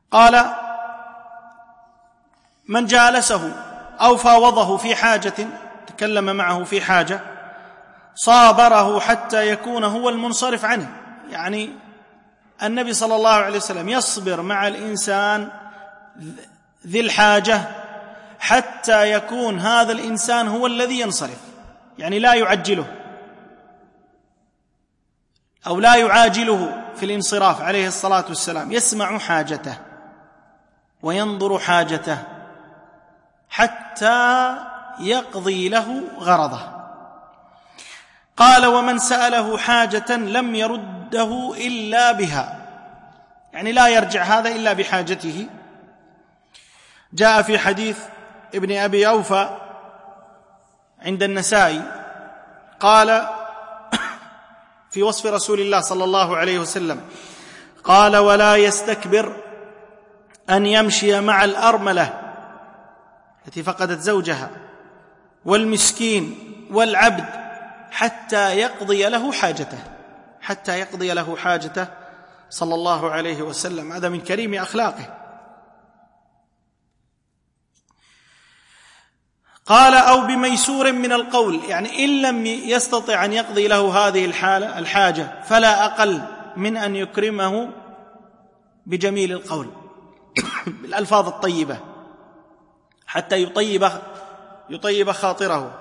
قال: من جالسه أو فاوضه في حاجة، تكلم معه في حاجة، صابره حتى يكون هو المنصرف عنه. يعني النبي صلى الله عليه وسلم يصبر مع الإنسان ذي الحاجة حتى يكون هذا الإنسان هو الذي ينصرف، يعني لا يعجله أو لا يعاجله في الانصراف عليه الصلاة والسلام، يسمع حاجته وينظر حاجته حتى يقضي له غرضه. قال: ومن سأله حاجة لم يرده إلا بها، يعني لا يرجع هذا إلا بحاجته. جاء في حديث ابن أبي أوفى عند النسائي قال في وصف رسول الله صلى الله عليه وسلم، قال: ولا يستكبر أن يمشي مع الأرملة التي فقدت زوجها والمسكين والعبد حتى يقضي له حاجته، حتى يقضي له حاجته صلى الله عليه وسلم. هذا من كريم أخلاقه. قال: أو بميسور من القول، يعني إن لم يستطع أن يقضي له هذه الحاجة فلا أقل من أن يكرمه بجميل القول بالألفاظ الطيبة حتى يطيب خاطره.